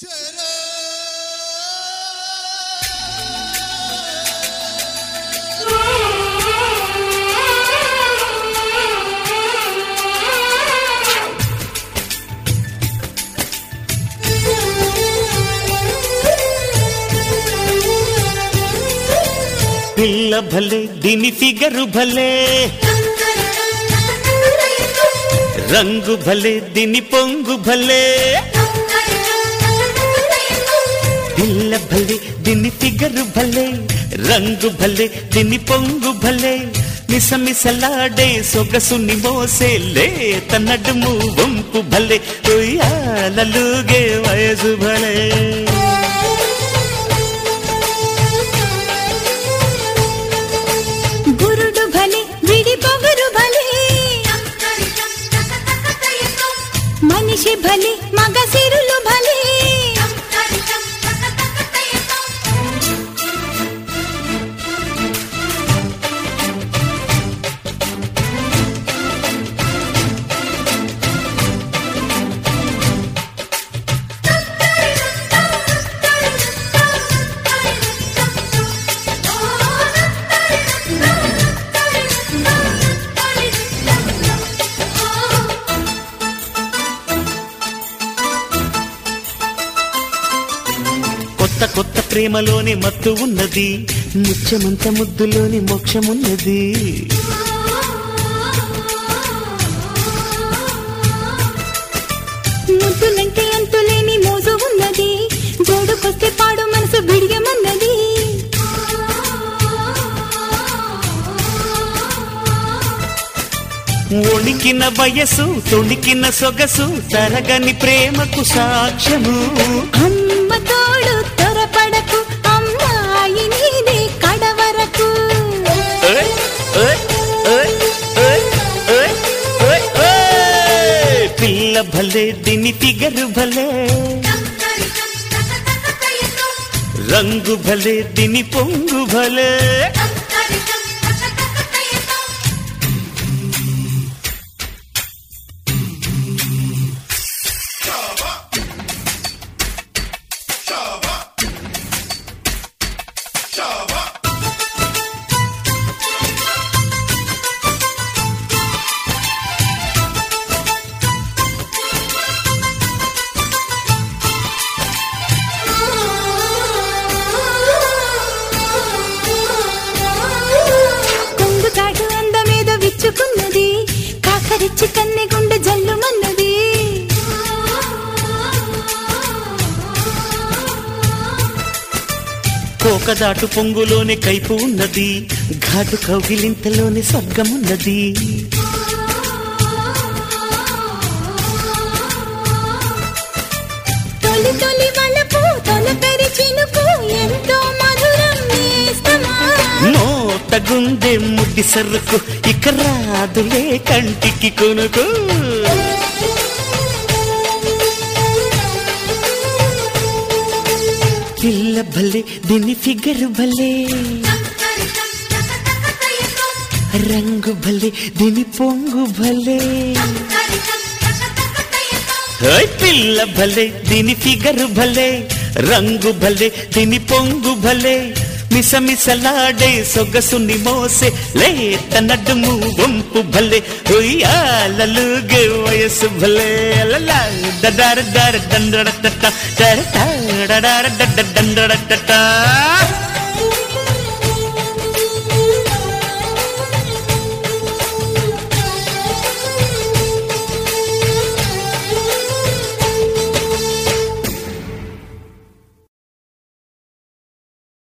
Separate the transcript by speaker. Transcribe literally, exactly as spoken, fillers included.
Speaker 1: పిల్ల భలే దీని ఫిగరు భలే, రంగు భలే దీని పొంగు భలే. పిల్ల భలే దీని ఫిగరు భలే, రంగు భలే దీని పొంగు భలే. మిసమిసలాడే సొగసుని మోసేలే తనడుము వంపు భలే. ఉయ్యాలలుగే వయసు భలే.
Speaker 2: గురుడు భలే విడి పొగరు భలే, మనిషి భలే మగ సిరులు భలే.
Speaker 1: కొత్త కొత్త ప్రేమలోని మత్తు ఉన్నది, ముత్యమంత ముద్దులోని మోక్షమున్నది.
Speaker 2: ముద్దులంటే అంతులేని మోజు ఉన్నది, జోడుకొస్తే పాడు మనసు బిడియమన్నది.
Speaker 1: ఒణికిన వయసు తొణికిన సొగసు తరగని ప్రేమకు సాక్ష్యము.
Speaker 2: అమ్మ తోడు త్వరపడకు, అమ్మాయి నీదే కడవరకు.
Speaker 1: పిల్ల భలే దీని ఫిగరు భలే, రంగు భలే దీని పొంగు భలే.
Speaker 2: కొంగుచాటు అందమేదో విచ్చుకున్నది, కాకరిచ్చి కన్నె గుండె జల్లుమన్నది.
Speaker 1: కోకదాటు పొంగులోని కైపు ఉన్నది, ఘాటు కౌగిలింతలోని స్వర్గమున్నది.
Speaker 2: తొలి తొలి వలపు తొలకరి చినుకు ఎంతో మధురం నేస్తమా.
Speaker 1: మోతగుందే ముడ్డి సరుకు ఇక రాదులే కంటికి కొనుకు. పిల్ల భలే దీని ఫిగరు భలే, రంగు భలే దీని పొంగు భలే. పిల్ల భలే దీని ఫిగరు భలే, రంగు భలే దీని పొంగు భలే. మిసమిసలాడే సొగసుని మోసే లేత నడుము వంపు భలే. ఉయ్యాలలుగే వయసు భలే. లలా దడార దార దండడ టట, దడ దడ దడ దండడ టట.